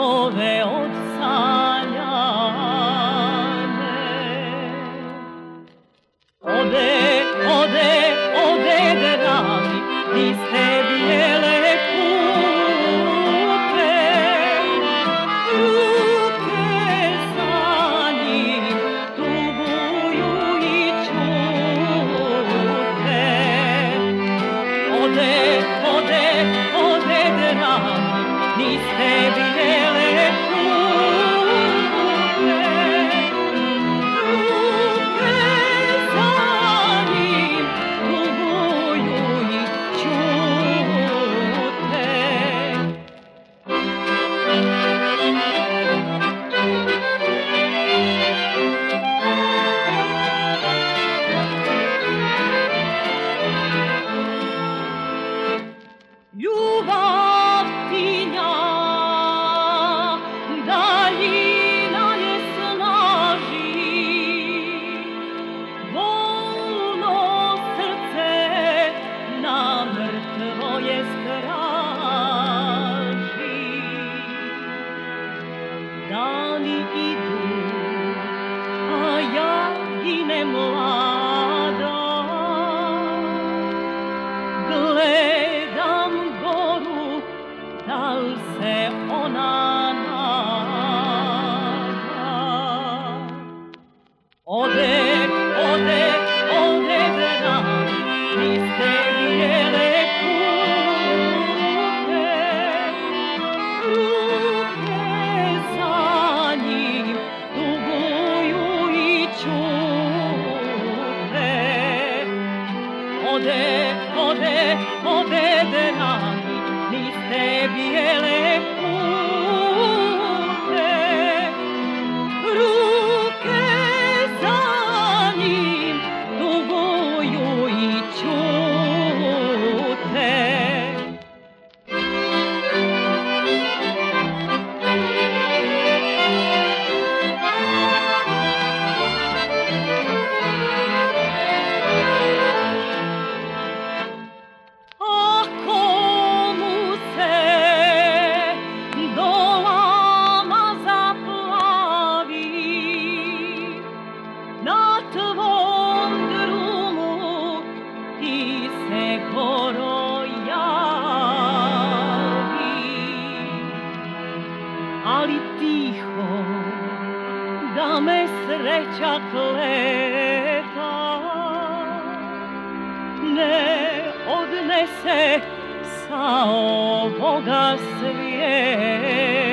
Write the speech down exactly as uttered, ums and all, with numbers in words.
snove odsanjane. Ode, ode, ode, dragi, niz te bijele pute, ruke za njim tuguju i ćute. Ode, ode, ode, dragi, niz te bijele pute, ruke za njim tuguju i ćute. Ljubav tinja, daljina je snaži, bolno srce na mrtvo je straži. Dani idu, a ja ginem mlada, gledam goru, dal se ona nada. Ode, ode, ode, dragi, niz te bijele pute, ruke za njim tuguju i ćute. Ode, ode, ode, dragi, niz te bijele pute, ruke za njim tuguju i ćute. Ako mu se dolama zaplavi, na tvom drumu ti se goro javi, ali tiho da me sreća kleta ne odnese sa ovoga svijeta.